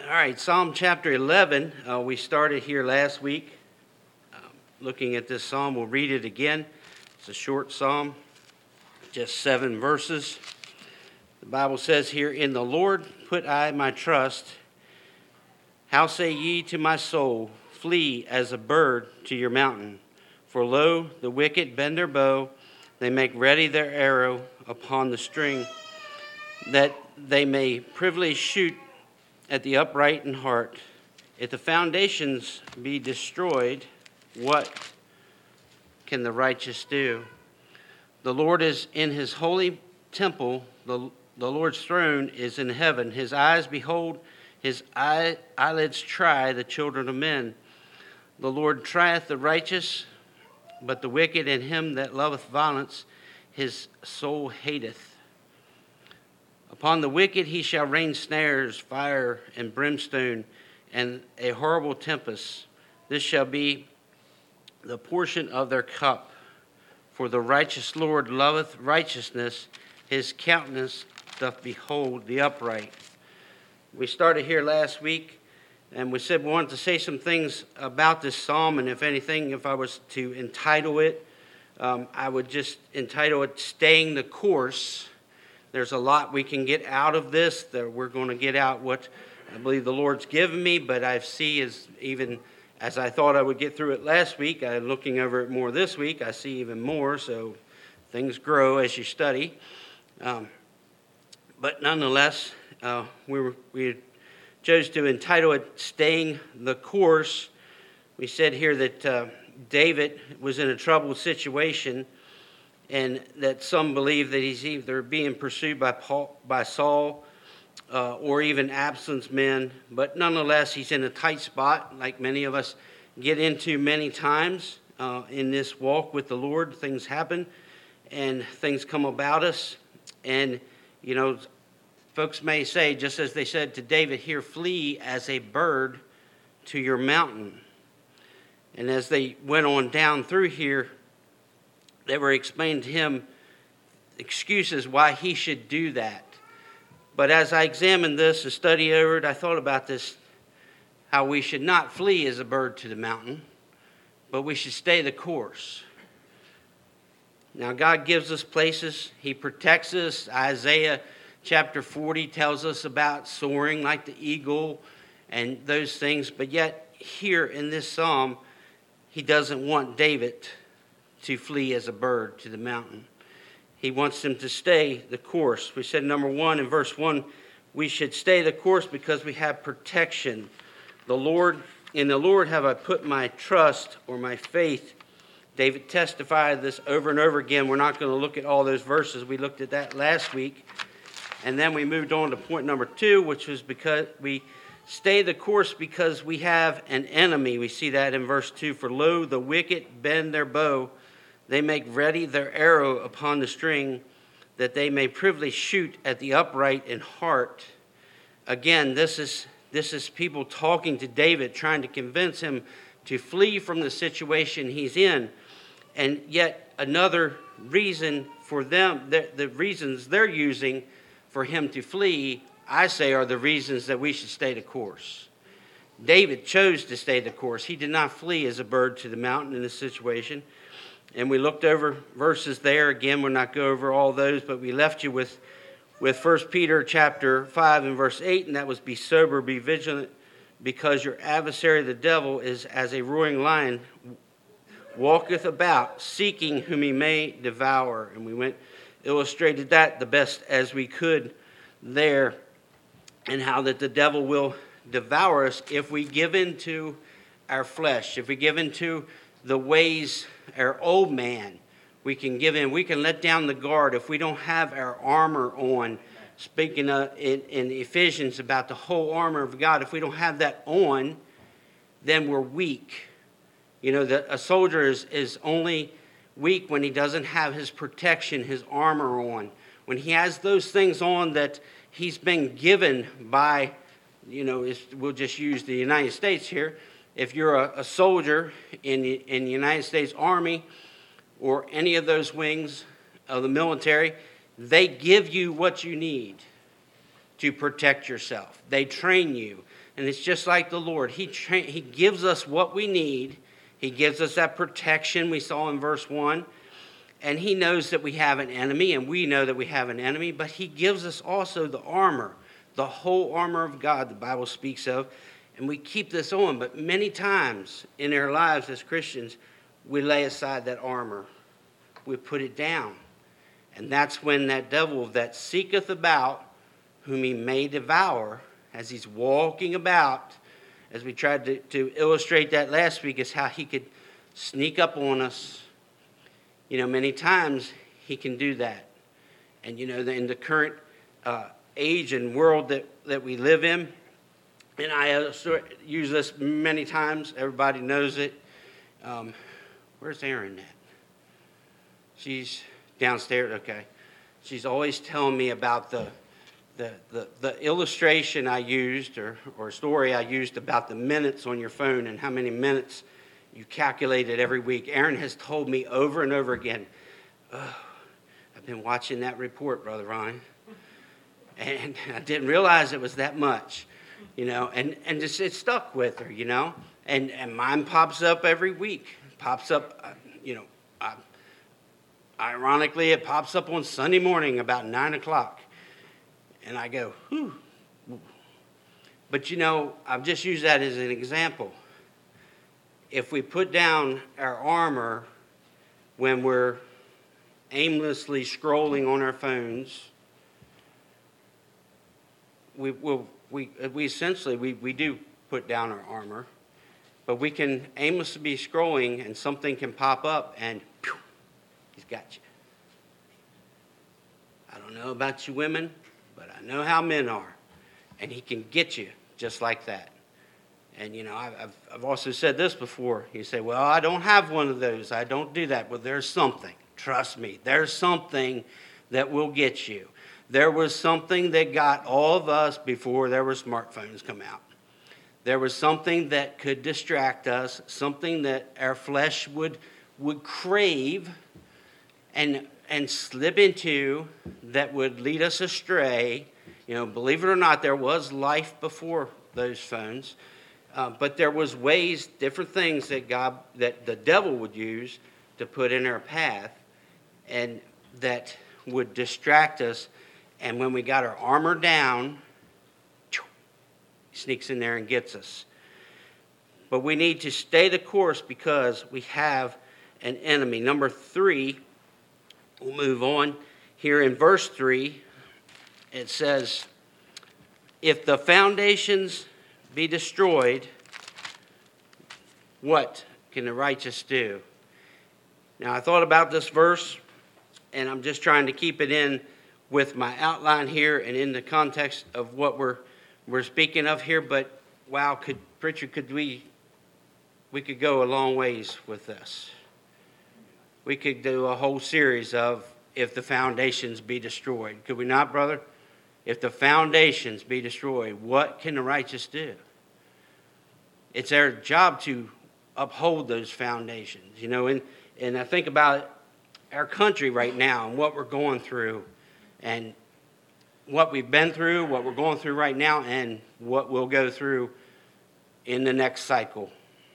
All right, Psalm chapter 11. We started here last week looking at this psalm. We'll read it again. It's a short psalm, just 7 verses. The Bible says here, "In the Lord put I my trust. How say ye to my soul, flee as a bird to your mountain? For lo, the wicked bend their bow, they make ready their arrow upon the string, that they may privily shoot at the upright in heart. If the foundations be destroyed, what can the righteous do? The Lord is in his holy temple. The Lord's throne is in heaven. His eyes behold, his eyelids try the children of men. The Lord trieth the righteous, but the wicked and him that loveth violence, his soul hateth. Upon the wicked he shall rain snares, fire, and brimstone, and a horrible tempest. This shall be the portion of their cup. For the righteous Lord loveth righteousness, his countenance doth behold the upright." We started here last week, and we said we wanted to say some things about this psalm, and if anything, if I was to entitle it, I would just entitle it "Staying the Course." There's a lot we can get out of this. That we're going to get out what I believe the Lord's given me, but I see even as I thought I would get through it last week, I'm looking over it more this week, I see even more, so things grow as you study. But nonetheless, we chose to entitle it "Staying the Course." We said here that David was in a troubled situation, and that some believe that he's either being pursued by Saul or even Absalom's men. But nonetheless, he's in a tight spot, like many of us get into many times in this walk with the Lord. Things happen, and things come about us. And, you know, folks may say, just as they said to David here, "Flee as a bird to your mountain." And as they went on down through here, they were explaining to him excuses why he should do that. But as I examined this and studied over it, I thought about this, how we should not flee as a bird to the mountain, but we should stay the course. Now, God gives us places. He protects us. Isaiah chapter 40 tells us about soaring like the eagle and those things. But yet, here in this psalm, he doesn't want David to flee as a bird to the mountain. He wants them to stay the course. We said, number 1, in verse 1, we should stay the course because we have protection. In the Lord have I put my trust or my faith. David testified this over and over again. We're not going to look at all those verses. We looked at that last week. And then we moved on to point number 2, which was because we stay the course because we have an enemy. We see that in verse 2. "For lo, the wicked bend their bow. They make ready their arrow upon the string, that they may privily shoot at the upright in heart." Again, this is people talking to David, trying to convince him to flee from the situation he's in. And yet another reason for them, the reasons they're using for him to flee, I say, are the reasons that we should stay the course. David chose to stay the course. He did not flee as a bird to the mountain in this situation. And we looked over verses there. Again, we'll not go over all those, but we left you with 1 Peter chapter 5 and verse 8, and that was, "Be sober, be vigilant, because your adversary the devil is as a roaring lion, walketh about, seeking whom he may devour." And we illustrated that the best as we could there, and how that the devil will devour us if we give in to our flesh, if we give in to the ways, our old man. We can give in. We can let down the guard if we don't have our armor on. Speaking in Ephesians about the whole armor of God, if we don't have that on, then we're weak. You know, a soldier is only weak when he doesn't have his protection, his armor on. When he has those things on that he's been given by, we'll just use the United States here. If you're a soldier in the United States Army or any of those wings of the military, they give you what you need to protect yourself. They train you. And it's just like the Lord. He gives us what we need. He gives us that protection we saw in verse 1. And he knows that we have an enemy, and we know that we have an enemy. But he gives us also the armor, the whole armor of God the Bible speaks of. And we keep this on. But many times in our lives as Christians, we lay aside that armor. We put it down. And that's when that devil that seeketh about, whom he may devour, as he's walking about, as we tried to illustrate that last week, is how he could sneak up on us. Many times he can do that. And, in the current age and world that we live in, and I use this many times, everybody knows it. Where's Erin at? She's downstairs, okay. She's always telling me about the illustration I used or story I used about the minutes on your phone and how many minutes you calculated every week. Erin has told me over and over again, I've been watching that report, Brother Ryan, and I didn't realize it was that much, and just it stuck with her, and mine pops up every week, ironically, it pops up on Sunday morning about 9 o'clock. And I go, whew. But I've just used that as an example. If we put down our armor when we're aimlessly scrolling on our phones, we essentially do put down our armor. But we can aimlessly be scrolling and something can pop up and pew, he's got you. I don't know about you women, but I know how men are, and he can get you just like that. And I've also said this before. You say, "Well, I don't have one of those. I don't do that." Well, there's something. Trust me, there's something that will get you. There was something that got all of us before there were smartphones come out. There was something that could distract us, something that our flesh would crave and slip into that would lead us astray. Believe it or not, there was life before those phones, but there was ways, different things that the devil would use to put in our path, and that would distract us. And when we got our armor down, he sneaks in there and gets us. But we need to stay the course because we have an enemy. Number 3. We'll move on. Here in verse 3, it says, if the foundations be destroyed, what can the righteous do? Now, I thought about this verse, and I'm just trying to keep it in with my outline here and in the context of what we're speaking of here. But, wow, we could go a long ways with this. We could do a whole series of if the foundations be destroyed. Could we not, brother? If the foundations be destroyed, what can the righteous do? It's our job to uphold those foundations. And I think about our country right now and what we're going through and what we've been through, what we're going through right now, and what we'll go through in the next cycle.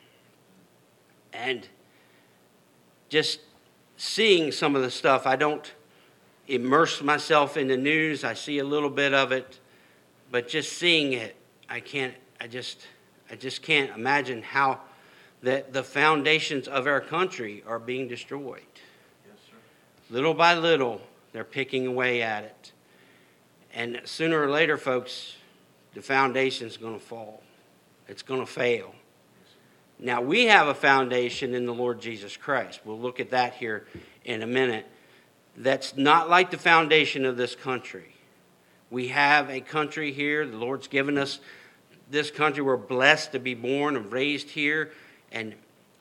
And just seeing some of the stuff, I don't immerse myself in the news. I see a little bit of it, but just seeing it, I just can't imagine how that the foundations of our country are being destroyed. Yes, sir. Little by little, they're picking away at it. And sooner or later, folks, the foundation's going to fall. It's going to fail. Now, we have a foundation in the Lord Jesus Christ. We'll look at that here in a minute. That's not like the foundation of this country. We have a country here. The Lord's given us this country. We're blessed to be born and raised here. And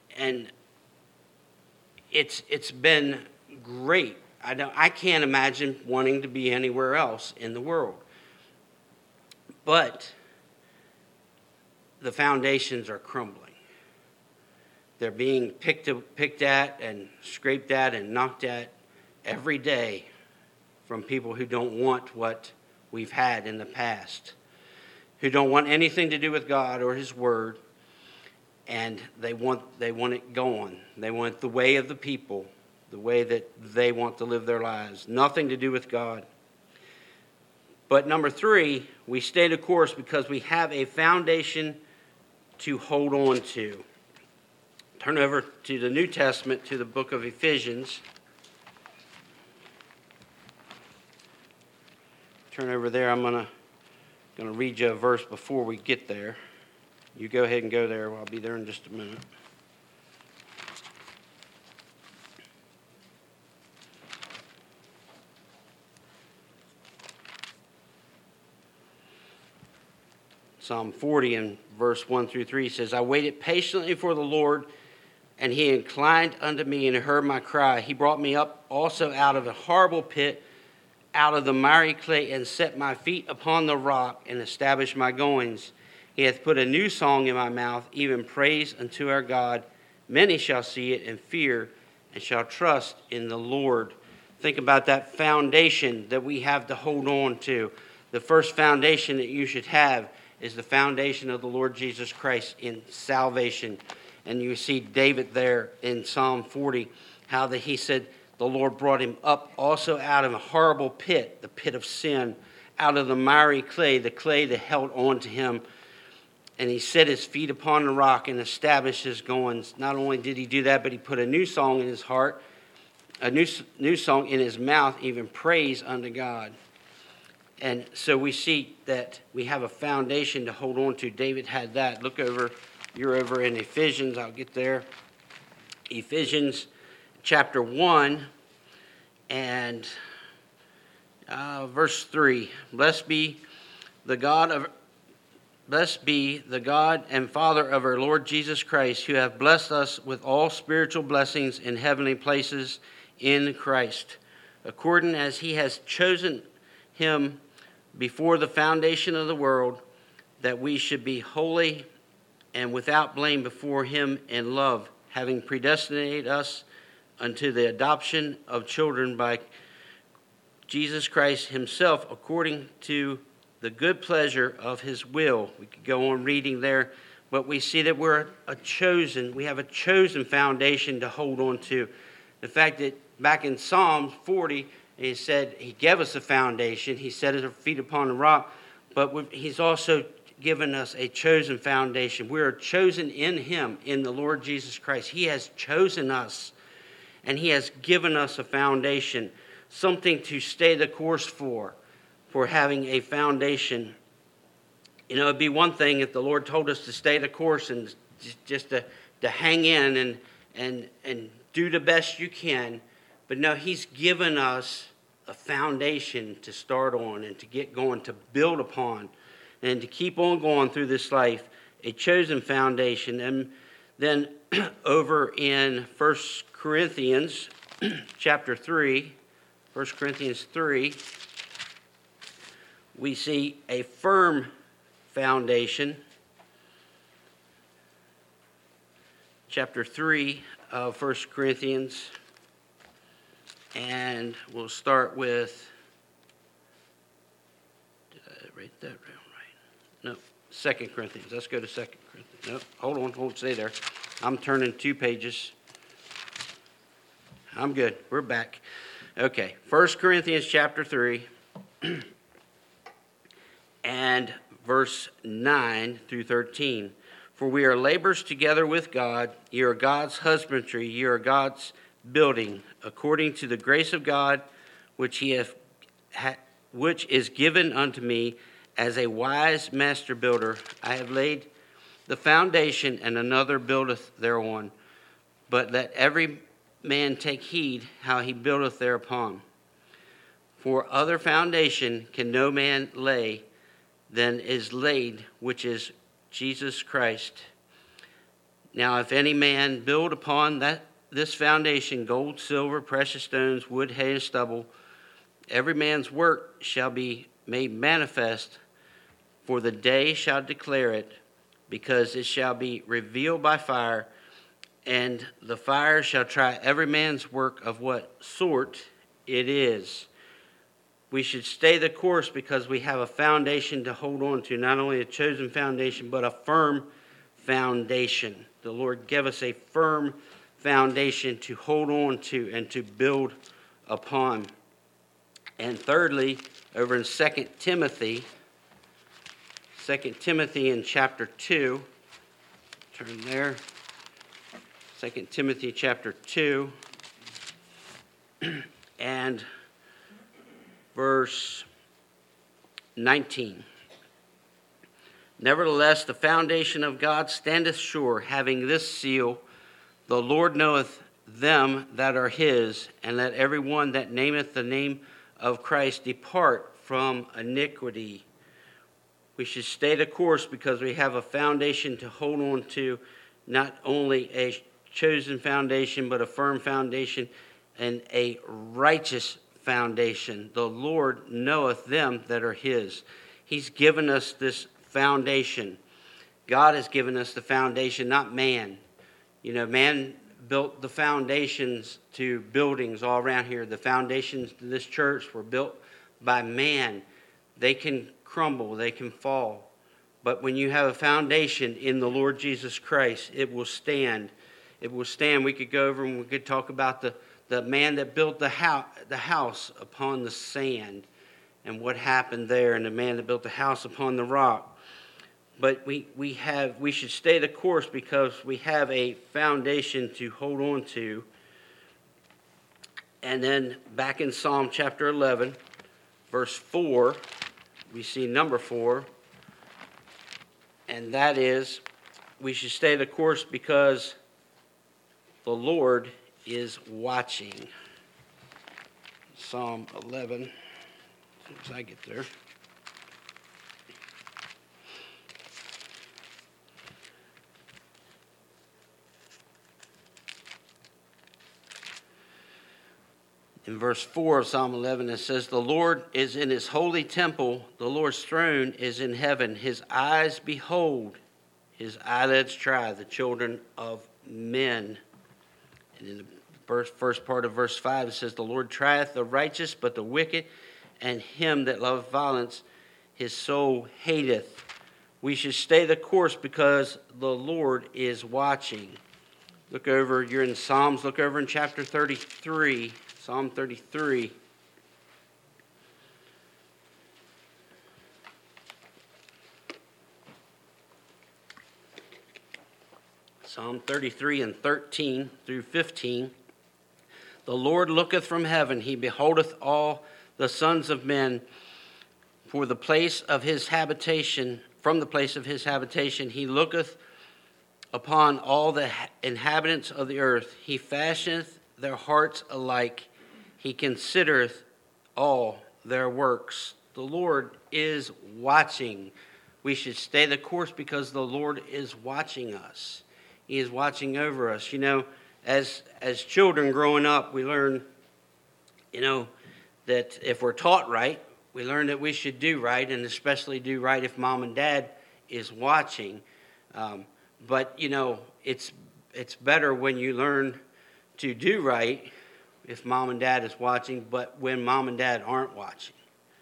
it's been great. I can't imagine wanting to be anywhere else in the world. But the foundations are crumbling. They're being picked at and scraped at and knocked at every day from people who don't want what we've had in the past. who don't want anything to do with God or His Word, and they want it going. They want the way of the people, the way that they want to live their lives. Nothing to do with God. But number 3, we stay the course because we have a foundation to hold on to. Turn over to the New Testament, to the book of Ephesians. Turn over there. I'm going to read you a verse before we get there. You go ahead and go there. I'll be there in just a minute. Psalm 40 and verse 1 through 3 says, I waited patiently for the Lord, and He inclined unto me and heard my cry. He brought me up also out of a horrible pit, out of the miry clay, and set my feet upon the rock, and established my goings. He hath put a new song in my mouth, even praise unto our God. Many shall see it and fear, and shall trust in the Lord. Think about that foundation that we have to hold on to. The first foundation that you should have is the foundation of the Lord Jesus Christ in salvation. And you see David there in Psalm 40, how that he said the Lord brought him up also out of a horrible pit, the pit of sin, out of the miry clay, the clay that held on to him. And he set his feet upon the rock and established his goings. Not only did he do that, but he put a new song in his heart, a new song in his mouth, even praise unto God. And so we see that we have a foundation to hold on to. David had that. Look over, you're over in Ephesians. I'll get there. Ephesians chapter 1 and verse 3. Blessed be the God and Father of our Lord Jesus Christ, who hath blessed us with all spiritual blessings in heavenly places in Christ, according as He has chosen Him before the foundation of the world, that we should be holy and without blame before Him in love, having predestinated us unto the adoption of children by Jesus Christ Himself, according to the good pleasure of His will. We could go on reading there, but we see that we have a chosen foundation to hold on to. The fact that back in Psalm 40, He said He gave us a foundation. He set His feet upon the rock, but He's also given us a chosen foundation. We are chosen in Him, in the Lord Jesus Christ. He has chosen us, and He has given us a foundation, something to stay the course for having a foundation. You know, it'd be one thing if the Lord told us to stay the course and just to hang in and do the best you can. But no, He's given us a foundation to start on and to get going, to build upon, and to keep on going through this life, a chosen foundation. And then over in 1 Corinthians chapter 3, 1 Corinthians 3, we see a firm foundation. Chapter 3 of 1 Corinthians. And we'll start with, did I write that down right? No, 2 Corinthians. Let's go to 2 Corinthians. No, hold on, stay there. I'm turning 2 pages. I'm good. We're back. Okay, 1 Corinthians chapter 3 and verse 9 through 13. For we are laborers together with God. Ye are God's husbandry. Ye are God's building, according to the grace of God, which is given unto me as a wise master builder. I have laid the foundation, and another buildeth thereon. But let every man take heed how he buildeth thereupon. For other foundation can no man lay than is laid, which is Jesus Christ. Now if any man build upon this foundation gold, silver, precious stones, wood, hay, and stubble, every man's work shall be made manifest, for the day shall declare it, because it shall be revealed by fire, and the fire shall try every man's work of what sort it is. we should stay the course because we have a foundation to hold on to, not only a chosen foundation, but a firm foundation. The Lord gave us a firm foundation to hold on to and to build upon. And thirdly, over in 2 Timothy in chapter 2, turn there, 2 Timothy chapter 2, and verse 19. Nevertheless, the foundation of God standeth sure, having this seal, the Lord knoweth them that are his, and let every one that nameth the name of Christ depart from iniquity. We should stay the course because we have a foundation to hold on to, not only a chosen foundation, but a firm foundation and a righteous foundation. The Lord knoweth them that are his. He's given us this foundation. God has given us the foundation, not man. You know, man built the foundations to buildings all around here. The foundations to this church were built by man. They can crumble, they can fall. But when you have a foundation in the Lord Jesus Christ, it will stand. It will stand. We could go over and we could talk about the man that built the house upon the sand and what happened there, and the man that built the house upon the rock. But we should stay the course because we have a foundation to hold on to. And then back in Psalm chapter 11, verse 4, we see number 4. And that is, we should stay the course because the Lord is watching. Psalm 11, as soon as I get there. In verse 4 of Psalm 11, it says, the Lord is in his holy temple. The Lord's throne is in heaven. His eyes behold, his eyelids try the children of men. And in the first part of verse 5, it says, the Lord trieth the righteous, but the wicked and him that loveth violence, his soul hateth. We should stay the course because the Lord is watching. Look over, you're in Psalms, look over in chapter 33. Psalm 33. Psalm 33 and 13 through 15. The Lord looketh from heaven, he beholdeth all the sons of men. For the place of his habitation, from the place of his habitation, he looketh upon all the inhabitants of the earth. He fashioneth their hearts alike. He considereth all their works. The Lord is watching. We should stay the course because the Lord is watching us. He is watching over us. You know, as children growing up, we learn, that if we're taught right, we learn that we should do right, and especially do right if mom and dad is watching. But it's better when you learn to do right if mom and dad is watching, but when mom and dad aren't watching.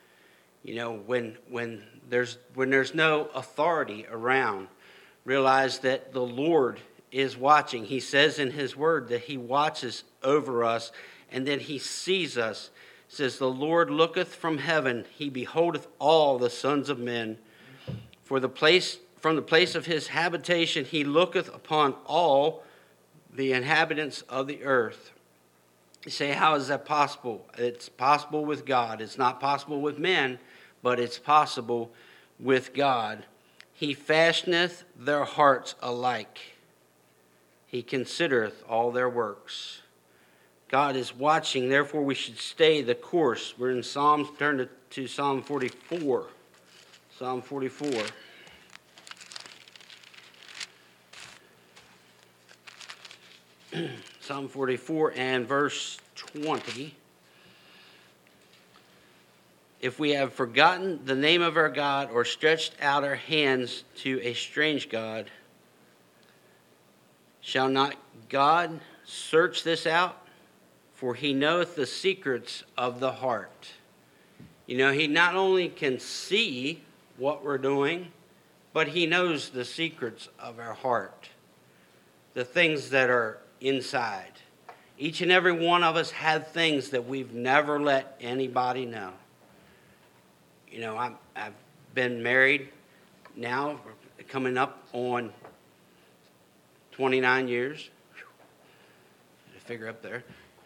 When there's no authority around, realize that the Lord is watching. He says in his word that he watches over us and that he sees us. It says, the Lord looketh from heaven, he beholdeth all the sons of men. From the place of his habitation he looketh upon all the inhabitants of the earth. You say, how is that possible? It's possible with God. It's not possible with men, but it's possible with God. He fashioneth their hearts alike. He considereth all their works. God is watching, therefore we should stay the course. We're in Psalms, turn to Psalm 44. Psalm 44. Psalm 44 and verse 20. If we have forgotten the name of our God or stretched out our hands to a strange God, shall not God search this out? For he knoweth the secrets of the heart. He not only can see what we're doing, but he knows the secrets of our heart, the things that are inside. Each and every one of us have things that we've never let anybody know. I've been married now, coming up on 29 years. Figure up there.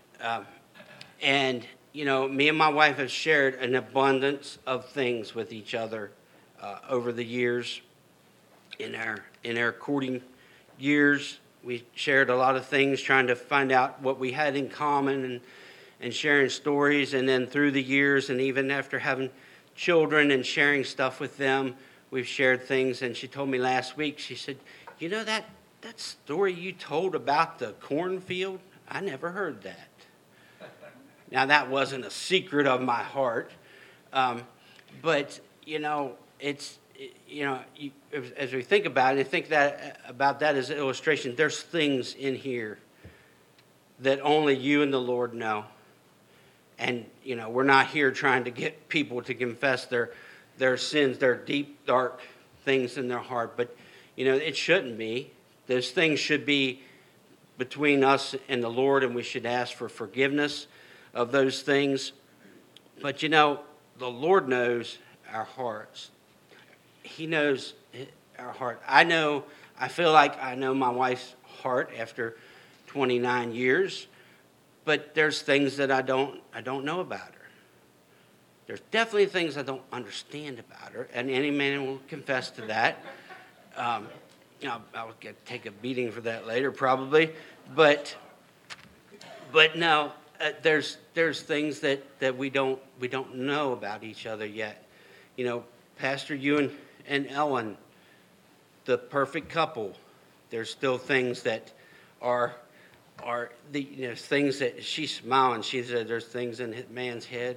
And me and my wife have shared an abundance of things with each other over the years. In our courting years, we shared a lot of things, trying to find out what we had in common and sharing stories. And then through the years, and even after having children and sharing stuff with them, we've shared things. And she told me last week, she said, that story you told about the cornfield, I never heard that. Now, that wasn't a secret of my heart, but, it's, as we think about it, and think about that as an illustration, there's things in here that only you and the Lord know. And, we're not here trying to get people to confess their sins, their deep, dark things in their heart, but, it shouldn't be. Those things should be between us and the Lord, and we should ask for forgiveness of those things. But the Lord knows our hearts. He knows our heart. I feel like I know my wife's heart after 29 years, but there's things that I don't know about her. There's definitely things I don't understand about her, and any man will confess to that. I'll take a beating for that later, probably, but no, there's things that we don't know about each other yet. Pastor, you and Ellen, the perfect couple. There's still things that are things that she's smiling. She said there's things in his man's head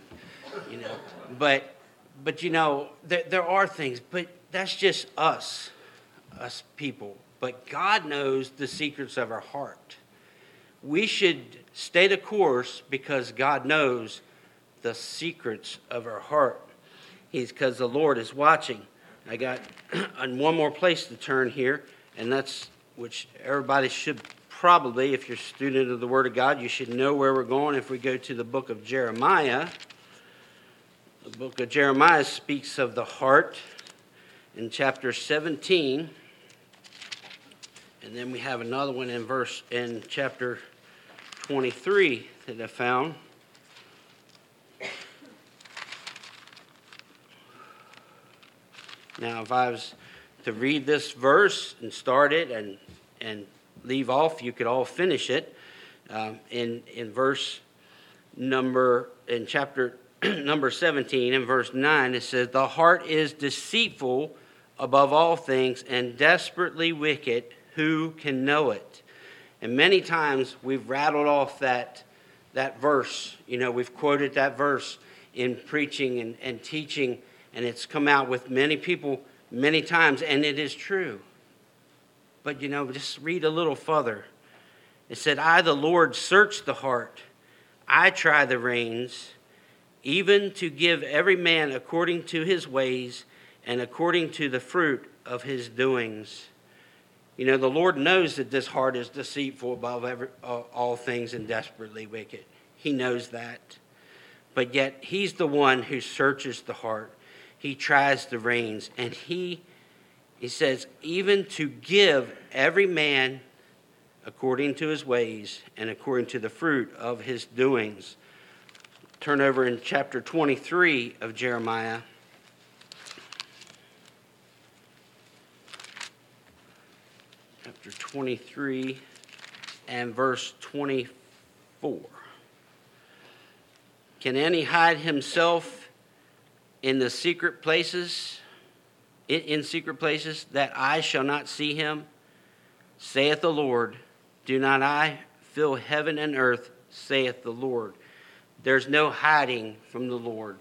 that there are things, but that's just us people. But God knows the secrets of our heart. We should stay the course because God knows the secrets of our heart. Because the Lord is watching. I got one more place to turn here, and that's which everybody should probably, if you're a student of the Word of God, you should know where we're going. If we go to the book of Jeremiah, the book of Jeremiah speaks of the heart in chapter 17. And then we have another one in chapter 23 that I found. Now, if I was to read this verse and start it and leave off, you could all finish it. In chapter number 17, in verse 9, it says, "The heart is deceitful above all things and desperately wicked. Who can know it?" And many times we've rattled off that verse. We've quoted that verse in preaching and teaching, and it's come out with many people many times, and it is true. But, just read a little further. It said, "I, the Lord, search the heart. I try the reins, even to give every man according to his ways and according to the fruit of his doings." The Lord knows that this heart is deceitful above all things and desperately wicked. He knows that. But yet, he's the one who searches the heart. He tries the reins. And he says, even to give every man according to his ways and according to the fruit of his doings. Turn over in chapter 23 of Jeremiah. Chapter 23 and verse 24. "Can any hide himself in the secret places, in secret places, that I shall not see him? Saith the Lord, do not I fill heaven and earth, saith the Lord." There's no hiding from the Lord.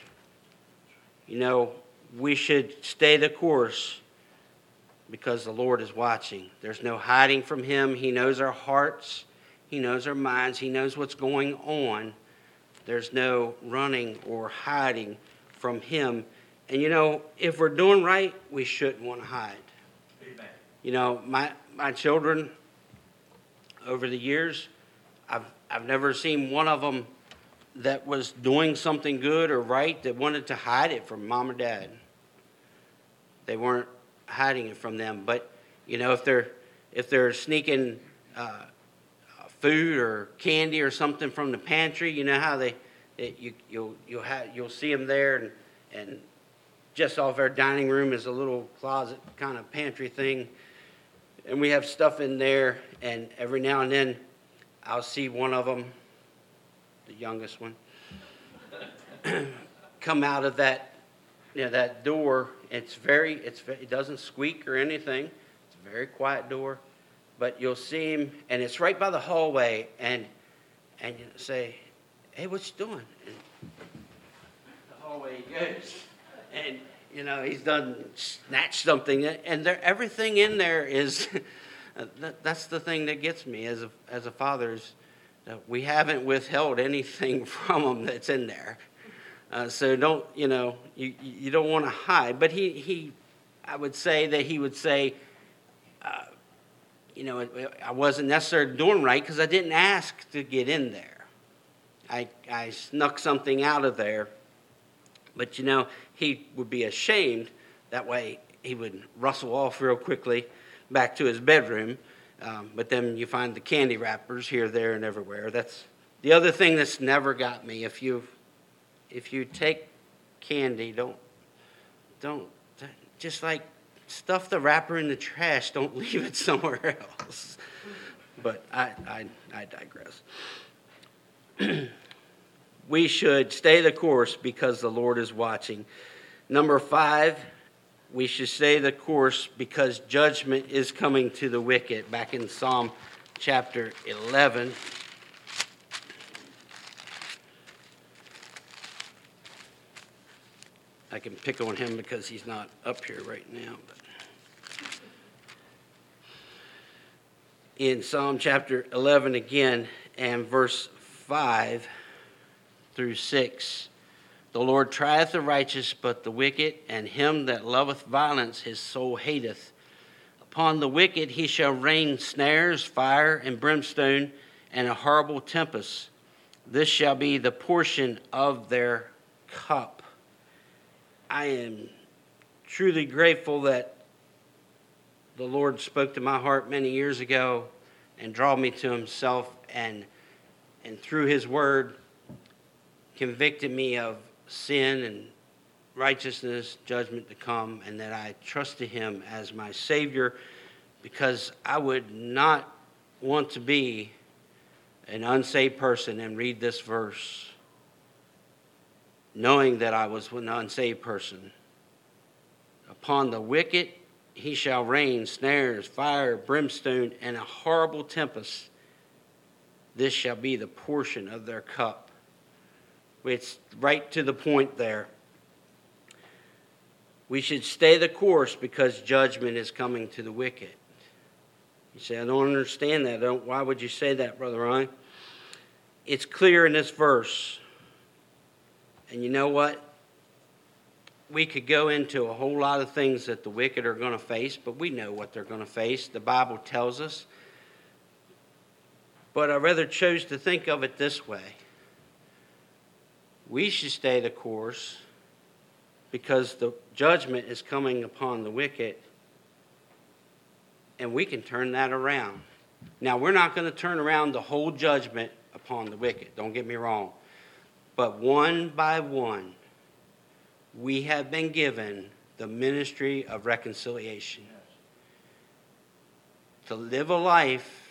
We should stay the course because the Lord is watching. There's no hiding from him. He knows our hearts. He knows our minds. He knows what's going on. There's no running or hiding from him. And, you know, if we're doing right, we shouldn't want to hide. Amen. You know, my children, over the years, I've never seen one of them that was doing something good or right that wanted to hide it from mom or dad. They weren't hiding it from them. But, you know, if they're sneaking food or candy or something from the pantry, you know how you'll see them there, and just off our dining room is a little closet kind of pantry thing, and we have stuff in there, and every now and then I'll see one of them, the youngest one, come out of that, you know, that door. It doesn't squeak or anything. It's a very quiet door, but you'll see him, and it's right by the hallway, and you say, "Hey, what you doing?" And the hallway he goes, and you know he's done snatched something, and everything in there is. That's the thing that gets me as a father, is that we haven't withheld anything from them that's in there. So don't, you know, you don't want to hide. But I would say that he would say, you know, I wasn't necessarily doing right because I didn't ask to get in there. I snuck something out of there. But, you know, he would be ashamed. That way he would rustle off real quickly back to his bedroom. But then you find the candy wrappers here, there, and everywhere. That's the other thing that's never got me. If you take candy, don't just like stuff the wrapper in the trash. Don't leave it somewhere else. But I digress. We should stay the course because the Lord is watching. Number 5, we should stay the course because judgment is coming to the wicked. Back in Psalm chapter 11. I can pick on him because he's not up here right now. But in Psalm chapter 11 again, and verse 5 through 6, the Lord trieth the righteous, but the wicked, and him that loveth violence his soul hateth. Upon the wicked he shall rain snares, fire, and brimstone, and a horrible tempest. This shall be the portion of their cup. I am truly grateful that the Lord spoke to my heart many years ago and drew me to himself, and through his word convicted me of sin and righteousness, judgment to come, and that I trusted him as my Savior, because I would not want to be an unsaved person and read this verse knowing that I was an unsaved person. Upon the wicked he shall rain snares, fire, brimstone, and a horrible tempest. This shall be the portion of their cup. It's right to the point there. We should stay the course because judgment is coming to the wicked. You say, I don't understand that. Why would you say that, Brother Ryan? It's clear in this verse. And you know what? We could go into a whole lot of things that the wicked are going to face, but we know what they're going to face. The Bible tells us. But I rather chose to think of it this way. We should stay the course because the judgment is coming upon the wicked, and we can turn that around. Now, we're not going to turn around the whole judgment upon the wicked, don't get me wrong. But one by one, we have been given the ministry of reconciliation. To live a life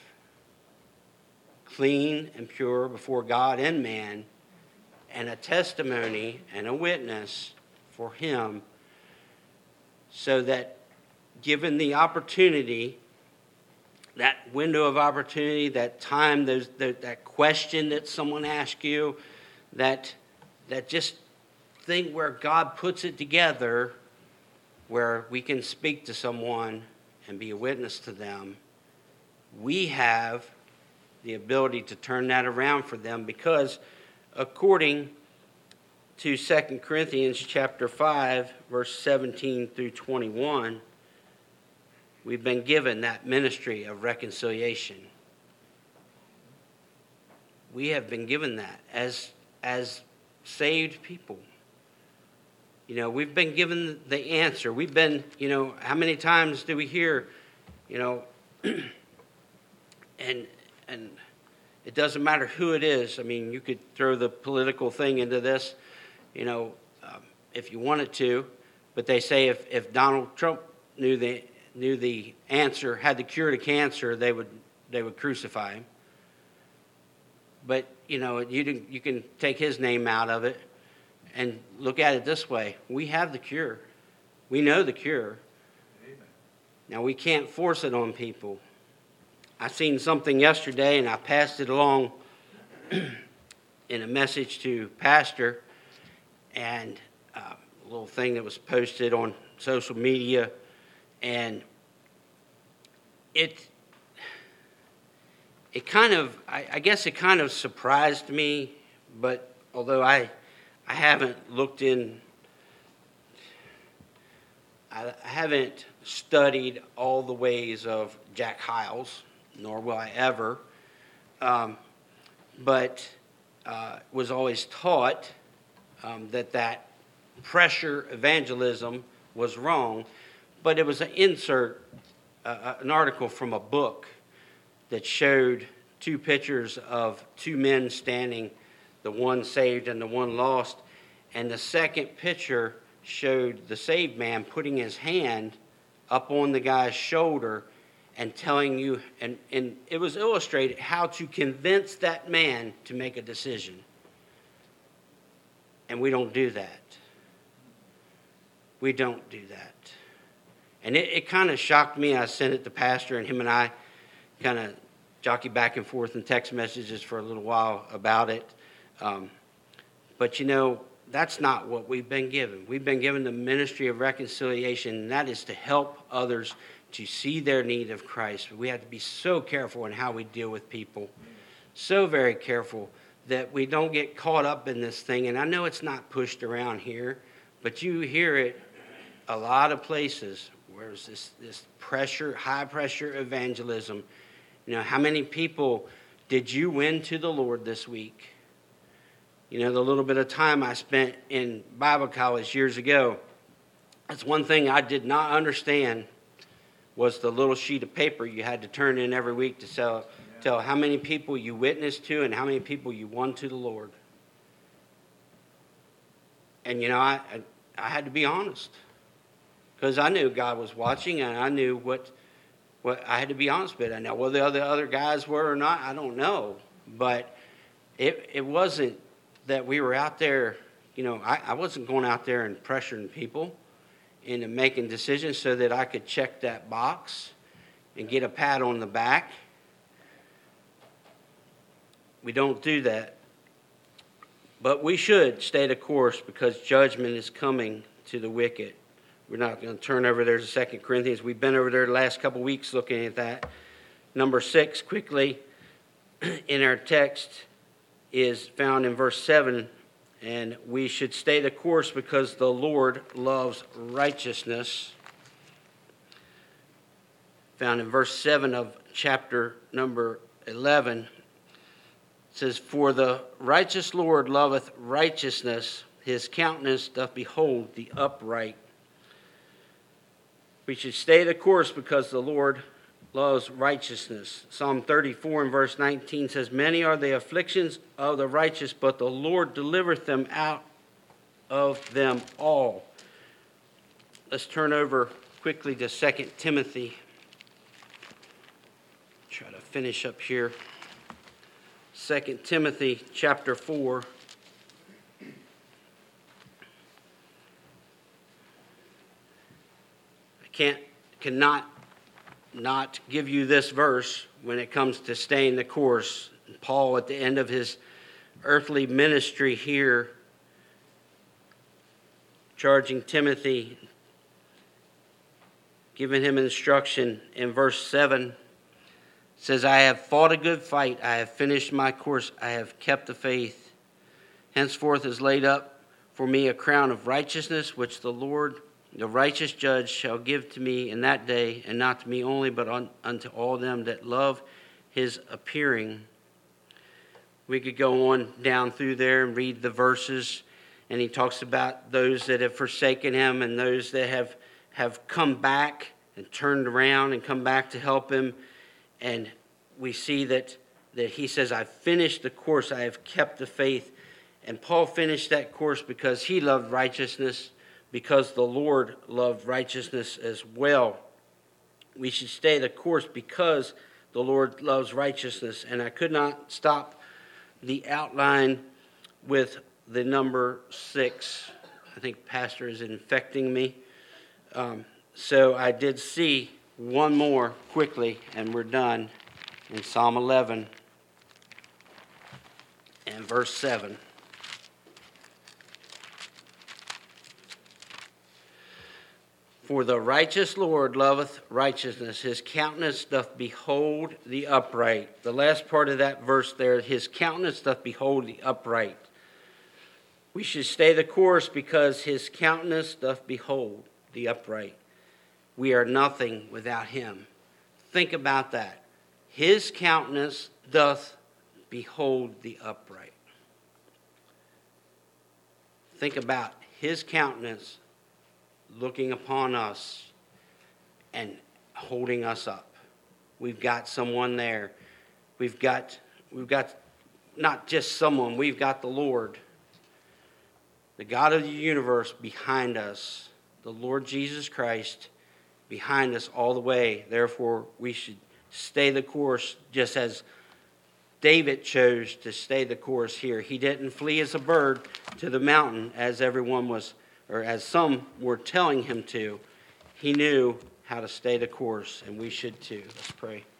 clean and pure before God and man, and a testimony and a witness for him, so that given the opportunity, that window of opportunity, that time, that question that someone asks you, that just thing where God puts it together, where we can speak to someone and be a witness to them, we have the ability to turn that around for them, because according to 2 Corinthians chapter 5, verse 17 through 21, we've been given that ministry of reconciliation. We have been given that as saved people. We've been given the answer. We've been, how many times do we hear, and it doesn't matter who it is. I mean, you could throw the political thing into this, if you wanted to, but they say if Donald Trump knew the answer, had the cure to cancer, they would crucify him. But you can take his name out of it and look at it this way: we have the cure, we know the cure. Amen. Now we can't force it on people. I seen something yesterday, and I passed it along in a message to Pastor, and a little thing that was posted on social media, and it kind of, I guess it kind of surprised me, but although I haven't looked in, I haven't studied all the ways of Jack Hyles, nor will I ever, but was always taught that pressure evangelism was wrong, but it was an insert, an article from a book that showed two pictures of two men standing, the one saved and the one lost, and the second picture showed the saved man putting his hand up on the guy's shoulder and telling you, and it was illustrated how to convince that man to make a decision. And we don't do that. We don't do that. And it kind of shocked me. I sent it to Pastor, and him and I kind of jockey back and forth in text messages for a little while about it. But that's not what we've been given. We've been given the ministry of reconciliation, and that is to help others to see their need of Christ. We have to be so careful in how we deal with people, so very careful that we don't get caught up in this thing. And I know it's not pushed around here, but you hear it a lot of places where there's this pressure, high pressure evangelism. How many people did you win to the Lord this week? The little bit of time I spent in Bible college years ago, that's one thing I did not understand, was the little sheet of paper you had to turn in every week to tell how many people you witnessed to and how many people you won to the Lord. And, I had to be honest, because I knew God was watching, and I knew what I had to be honest with. I know whether the other guys were or not, I don't know. But it wasn't that we were out there, I wasn't going out there and pressuring people into making decisions so that I could check that box and get a pat on the back. We don't do that. But we should stay the course, because judgment is coming to the wicked. We're not going to turn over there to 2 Corinthians. We've been over there the last couple weeks looking at that. Number 6, quickly, in our text is found in verse 7. And we should stay the course because the Lord loves righteousness. Found in verse 7 of chapter number 11. It says, "For the righteous Lord loveth righteousness, his countenance doth behold the upright." We should stay the course because the Lord loves righteousness. Psalm 34 and verse 19 says, "Many are the afflictions of the righteous, but the Lord delivereth them out of them all." Let's turn over quickly to 2 Timothy. Try to finish up here. 2 Timothy chapter 4. Cannot not give you this verse when it comes to staying the course. Paul, at the end of his earthly ministry here, charging Timothy, giving him instruction in verse 7, says, "I have fought a good fight, I have finished my course, I have kept the faith. Henceforth is laid up for me a crown of righteousness, which the Lord, the righteous judge, shall give to me in that day, and not to me only, but unto all them that love his appearing. We could go on down through there and read the verses, and he talks about those that have forsaken him and those that have come back and turned around and come back to help him. And we see that he says, I've finished the course, I have kept the faith. And Paul finished that course because he loved righteousness, because the Lord loved righteousness as well. We should stay the course because the Lord loves righteousness. And I could not stop the outline with the number 6. I think Pastor is infecting me. So I did see one more quickly, and we're done, in Psalm 11 and verse 7. For the righteous Lord loveth righteousness. His countenance doth behold the upright. The last part of that verse there, his countenance doth behold the upright. We should stay the course because his countenance doth behold the upright. We are nothing without him. Think about that. His countenance doth behold the upright. Think about his countenance looking upon us and holding us up. We've got someone there. We've got not just someone, we've got the Lord, the God of the universe behind us, the Lord Jesus Christ behind us all the way. Therefore, we should stay the course just as David chose to stay the course here. He didn't flee as a bird to the mountain as everyone was, or as some were telling him to. He knew how to stay the course, and we should too. Let's pray.